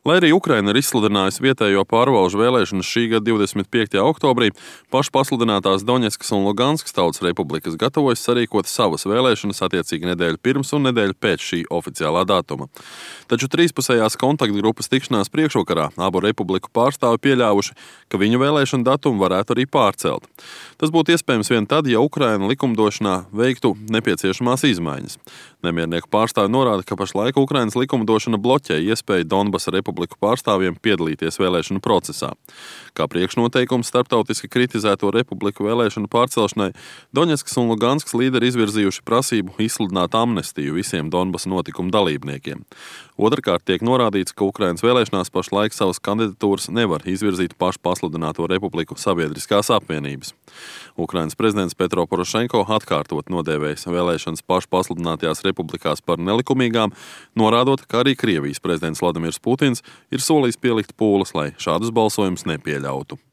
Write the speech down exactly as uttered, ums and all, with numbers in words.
Lai arī Ukraina ir izsludinājusi vietējo pārvalžu vēlēšanas šī gada divdesmit piektajā oktobrī, pašpasludinātās Doņetskas un Luganskas Tautas Republikas gatavojas sarīkot savas vēlēšanas attiecīgi nedēļu pirms un nedēļu pēc šī oficiālā datuma. Taču trīspusējās kontaktgrupas tikšanās priekšvakarā abu republiku pārstāvi pieļāvuši, ka viņu vēlēšanu datumu varētu arī pārcelt. Tas būtu iespējams vien tad, ja Ukraina likumdošanā veiktu nepieciešamās izmaiņas. Nemiernieku pārstāvi norāda, ka pašlaik Ukrainas likumdošana bloķē iespēju Donbasa republiku pārstāvjiem piedalīties vēlēšanu procesā. Kā priekšnoteikums starptautiski kritizēto republiku vēlēšanu pārcelšanai, Doņetskas un Luganskas līderi izvirzījuši prasību izsludināt amnestiju visiem Donbasa notikumu dalībniekiem. Otrkārt tiek norādīts, ka Ukrainas vēlēšanās pašlaik savas kandidatūras nevar izvirzīt pašpasludināto republiku sabiedriskās apvienības. Ukrainas prezidents Petro Porošenko atkārtot nodēvējis vēlēšanas pašpasludinātajās republikās par nelikumīgām, norādot, ka arī Krievijas prezidents Vladimirs Putins ir solījis pielikt pūles, lai šādus balsojumus nepieļautu.